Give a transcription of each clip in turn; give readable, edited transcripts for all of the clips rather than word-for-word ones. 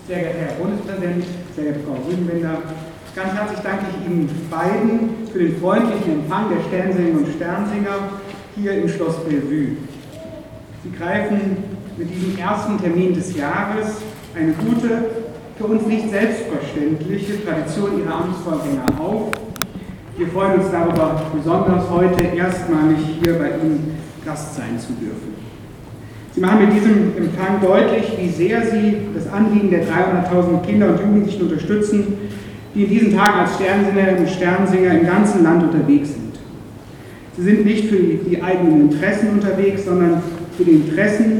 Sehr geehrter Herr Bundespräsident, sehr geehrte Frau Rüdenwender, ganz herzlich danke ich Ihnen beiden für den freundlichen Empfang der Sternsingerinnen und Sternsinger hier im Schloss Bellevue. Sie greifen mit diesem ersten Termin des Jahres eine gute, für uns nicht selbstverständliche Tradition Ihrer Amtsvorgänger auf. Wir freuen uns darüber besonders, heute erstmalig hier bei Ihnen Gast sein zu dürfen. Sie machen mit diesem Empfang deutlich, wie sehr Sie das Anliegen der 300.000 Kinder und Jugendlichen unterstützen, die in diesen Tagen als Sternsingerinnen und Sternsinger im ganzen Land unterwegs sind. Sie sind nicht für die eigenen Interessen unterwegs, sondern für die Interessen,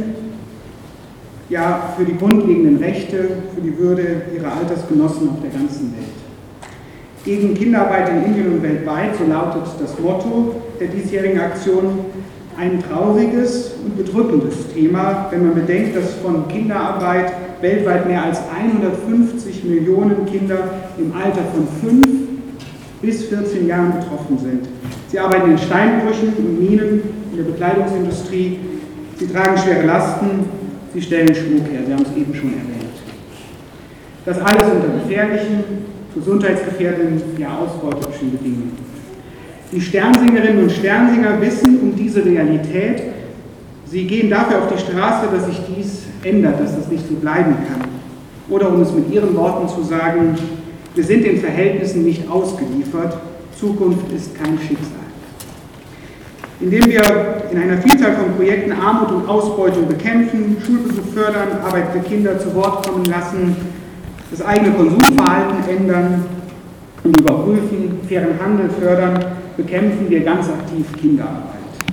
ja, für die grundlegenden Rechte, für die Würde ihrer Altersgenossen auf der ganzen Welt. Gegen Kinderarbeit in Indien und weltweit, so lautet das Motto der diesjährigen Aktion. Ein trauriges und bedrückendes Thema, wenn man bedenkt, dass von Kinderarbeit weltweit mehr als 150 Millionen Kinder im Alter von 5 bis 14 Jahren betroffen sind. Sie arbeiten in Steinbrüchen und Minen, in der Bekleidungsindustrie, sie tragen schwere Lasten, sie stellen Schmuck her, Sie haben es eben schon erwähnt. Das alles unter gefährlichen, gesundheitsgefährdenden, ja ausbeuterischen Bedingungen. Die Sternsingerinnen und Sternsinger wissen um diese Realität. Sie gehen dafür auf die Straße, dass sich dies ändert, dass das nicht so bleiben kann. Oder um es mit Ihren Worten zu sagen, wir sind den Verhältnissen nicht ausgeliefert, Zukunft ist kein Schicksal. Indem wir in einer Vielzahl von Projekten Armut und Ausbeutung bekämpfen, Schulbesuch fördern, arbeitende Kinder zu Wort kommen lassen, das eigene Konsumverhalten ändern und überprüfen, fairen Handel fördern, bekämpfen wir ganz aktiv Kinderarbeit.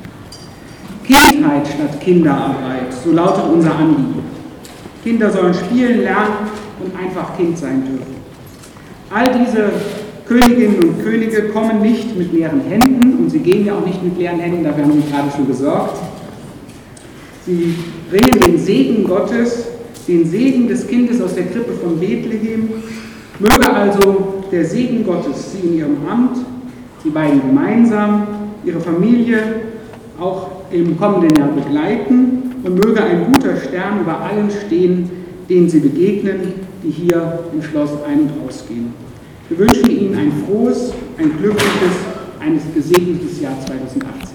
Kindheit statt Kinderarbeit, so lautet unser Anliegen. Kinder sollen spielen, lernen und einfach Kind sein dürfen. All diese Königinnen und Könige kommen nicht mit leeren Händen und sie gehen ja auch nicht mit leeren Händen, dafür haben wir gerade schon gesorgt. Sie bringen den Segen Gottes, den Segen des Kindes aus der Krippe von Bethlehem. Möge also der Segen Gottes Sie in Ihrem Amt, Sie beiden gemeinsam, Ihre Familie auch im kommenden Jahr begleiten und möge ein guter Stern über allen stehen, denen Sie begegnen, die hier im Schloss ein- und ausgehen. Wir wünschen Ihnen ein frohes, ein glückliches, ein gesegnetes Jahr 2018.